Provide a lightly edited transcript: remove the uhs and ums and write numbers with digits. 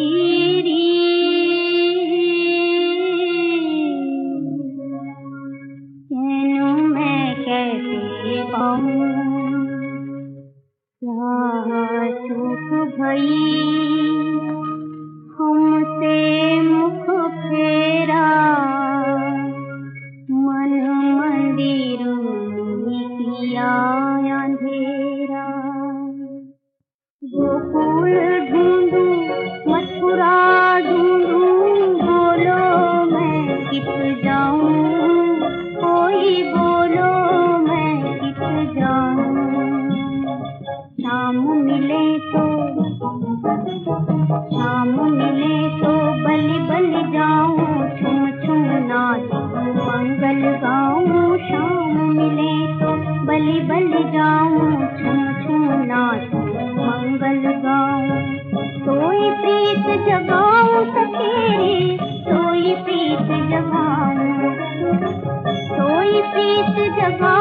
क्या चूक भई हमसे मुख फेरा, मन मंदिर में किया अंधेरा। गोकुल ढूंढूं मथुरा ढूंढूं, बोलो मैं किस जाऊं, कोई बोलो मैं किस जाऊं। शाम मिले तो बलि बलि जाऊं, छुम छुम नाचूं मंगल गाऊं। शाम मिले तो बलि बलि जाऊं, छुम छुम नाचूं मंगल गाऊं। सोई प्रीत जगाऊं सखेरे, सोई प्रीत जगाऊं, सोई प्रीत जगाऊं।